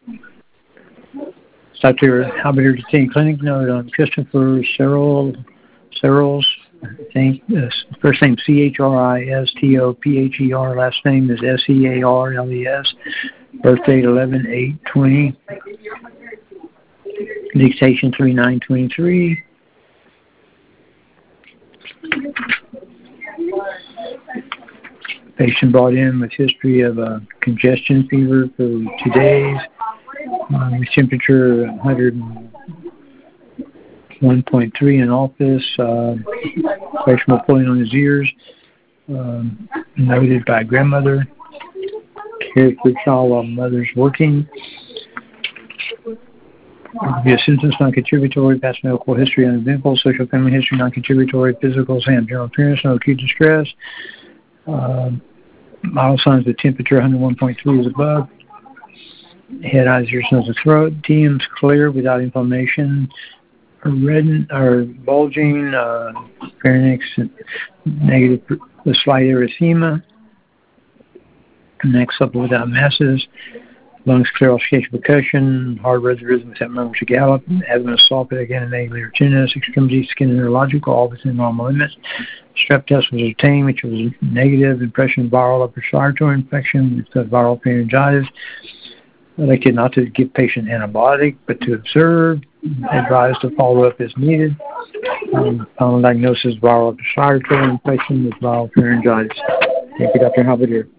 Dr. Halberdier Detain Clinic note on Christopher Searles, I think, first name Christopher, last name is Searles, birthday 11/8/20, dictation 3923. Patient brought in with history of congestion fever for 2 days. His temperature 101.3 in office. Questionable pulling on his ears. Noted by grandmother. Cared for child while mother's working. Obvious symptoms non-contributory. Past medical history uneventful. Social family history non-contributory. Physical exam general appearance no acute distress. Vital signs of temperature 101.3 is above. Head, eyes, ears, nose, and throat. TM's clear without inflammation. Red or bulging. Pharynx negative with slight erythema. Neck supple without masses. Lungs clear, oscillating percussion. Heart rhythm without murmurs or gallop. Abdomen sulfate, anatomy or tinnitus. Extremity skin and neurological, all within normal limits. Strep test was obtained, which was negative. Impression of viral upper respiratory infection with viral pharyngitis. Elected not to give patient antibiotic, but to observe. Advised to follow up as needed. Final diagnosis: viral upper respiratory infection with viral pharyngitis. Thank you, Dr. Halberdier.